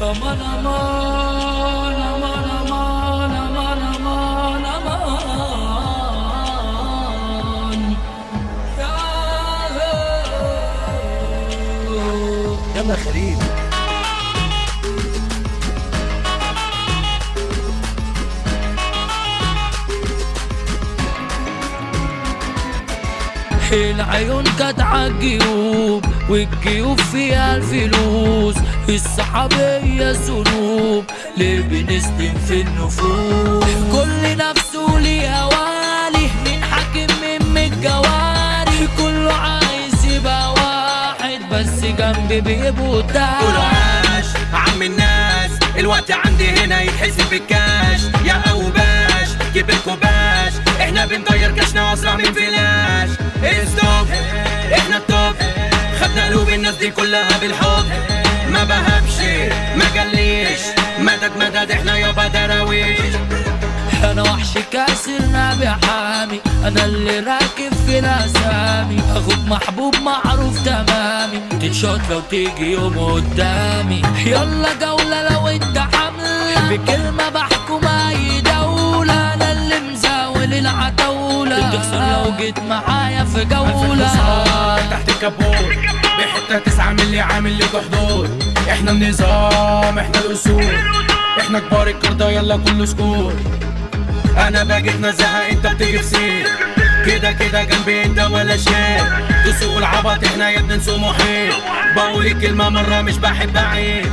aman aman aman aman aman aman aman يلا خليل. العيون كانت عالجيوب والجيوب فيها الفلوس، الصحابية ذنوب ليه بنسلم في النفوس؟ كل نفسه ليه هوالي، مين حاكم من الجواري؟ كله عايز يبقى واحد بس جنبي بيبقوا تاني. قولوا عاش عم الناس، الوقت عندي هنا يتحسب بالكاش. يا اوباش جيبلكوا باش، احنا بنطير كاشنا اسرع من فلاش. ستوب احنا التوب، خدنا قلوب الناس دي كلها بالحب. ما بهبش ما جليش، مدد مدد احنا يابا دراويش. انا وحش كاسر نبي حامي، انا اللي راكب في الاسامي. اخوك محبوب معروف تمامي، تتشوت لو تيجي يوم قدامي. يلا جولة لو انت حملة، بكلمة بحكم اي دولة. انا اللي مزاول العتاولة، تخسر لو جيت معايا في جولة. تحت الكابوت بحتة 9 ملي عامل لكوا حدود. احنا النظام احنا الاصول، احنا كبار الكردة يلا كله سكوت. انا باجي نزهق انت بتيجي في سير، كده كده جنبي انت ولا شيء. تسوق العبط احنا يا ابني نسوق محيط. بقول الكلمة مرة مش بحب اعيد.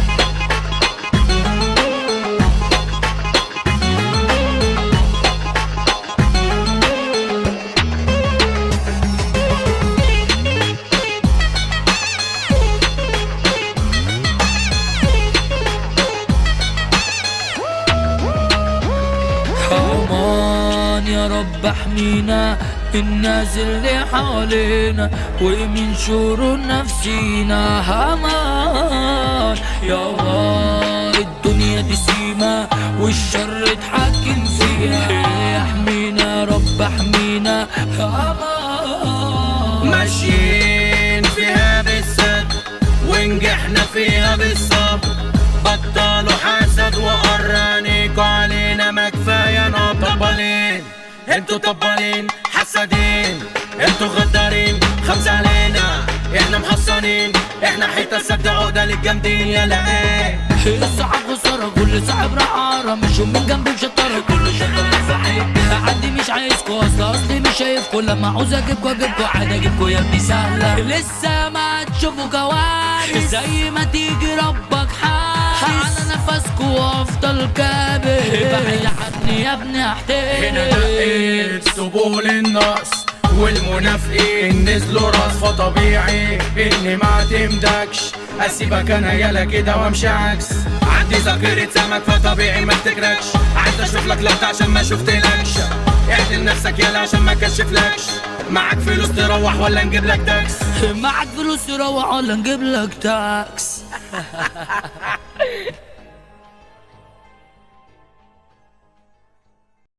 امان يا رب احمينا الناس اللي حوالينا ومن شرور نفسينا. امان يا الله الدنيا دي سيما والشر اتحكم فيها. احمينا يا رب احمينا امان. ماشيين فيها بالسد ونجحنا فيها بالصبر. بطلوا حسد وقرانيكوا علينا، ما كفايه طبالين. انتوا طبالين حسادين، انتوا غدارين. 5 علينا احنا محصنين، احنا حيطه سد عقده للجامدين. يلا ايه الصعب خسارة، كل صاحب رعارة مشوا من جنبي بشطارة. كل شطارة في حياتي عندي مش عايزكوا، اصلي مش شايفكوا. لما عاوز اجيبكوا عادي اجيبكوا يا ابني سهلة. لسه ما تشوفوا كوارث، زي ما تيجي ربك حارس على نفسكوا وافضل كابر. بعيد عني يا ابني احترم. هنا دقيت سبول النقص والمنافقين نزلوا راس، فطبيعي اني ما اعتمدكش. اسيبك انا يالا كده وامشي عكس. عندي ذاكرة سمك فطبيعي ما افتكركش. عايز اشوف لك لقطة عشان ما شفتلكش. اعدل نفسك يالا عشان ما كشفلكش. معاك فلوس تروح ولا نجيب لك تاكس؟ معاك فلوس تروح ولا نجيب لك تاكس؟